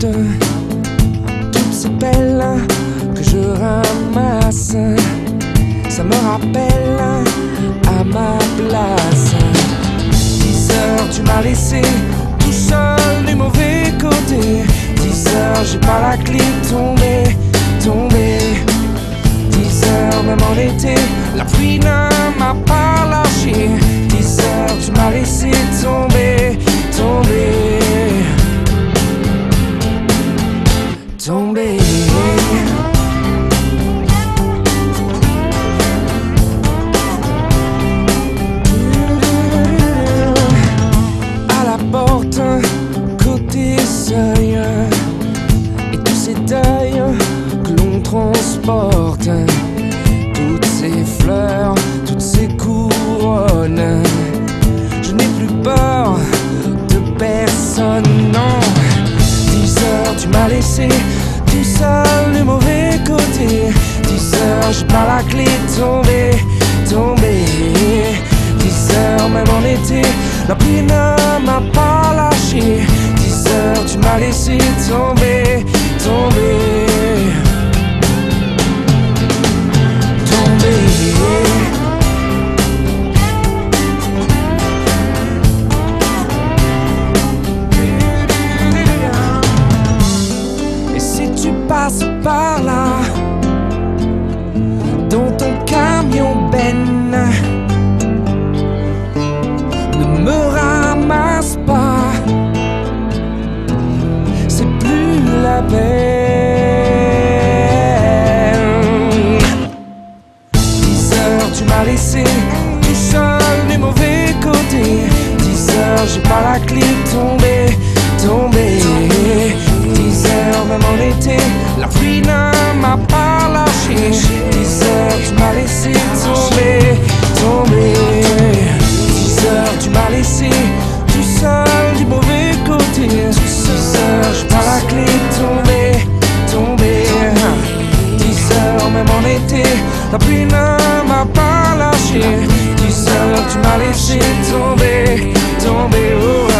porte toutes ces pelles que je ramasse. Ça me rappelle à ma place. 10 heures, tu m'as laissé tout seul du mauvais côté. 10 heures, j'ai pas la clé, tombé. 10 heures, même en été, la pluie ne m'a pas lâché. 10 heures, tu m'as laissé tomber. À la porte, côté seuil, et tous ces deuils que l'on transporte, toutes ces fleurs, toutes ces couronnes. Je n'ai plus peur de personne, non. 10 heures, tu m'as laissé tout seul du mauvais côté. 10 heures, j'ai pas la clé, tombé. 10 heures, même en été, la pluie ne m'a pas lâché. 10 heures, tu m'as laissé tomber. Et si tu passes par là, dans ton camion Ben, ne me ramasse pas, c'est plus la peine. 10 heures, tu m'as laissé tout seul du mauvais côté. 10 heures, j'ai pas la clé, tombé. 10 heures, même en été, la pluie ne m'a pas lâché. 10 heures, tu m'as laissé tomber. 10 heures, tu m'as laissé tout seul du mauvais côté. 10 heures, j'ai pas la clé, tombé. 10 heures, même en été, la pluie ne m'a pas lâché. 10 heures, tu m'as laissé tomber.